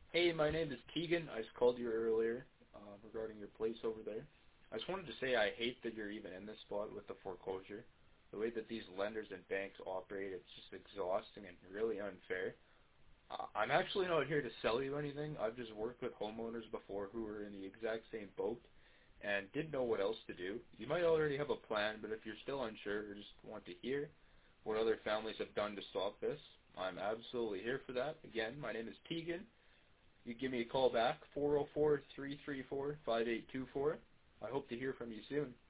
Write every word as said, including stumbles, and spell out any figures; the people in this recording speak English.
Hey, my name is Keegan. I just called you earlier uh, regarding your place over there. I just wanted to say I hate that you're even in this spot with the foreclosure. The way that these lenders and banks operate, it's just exhausting and really unfair. Uh, I'm actually not here to sell you anything. I've just worked with homeowners before who were in the exact same boat and didn't know what else to do. You might already have a plan, but if you're still unsure or just want to hear what other families have done to stop this, I'm absolutely here for that. Again, my name is Tegan. You give me a call back, four oh four, three three four, five eight two four. I hope to hear from you soon.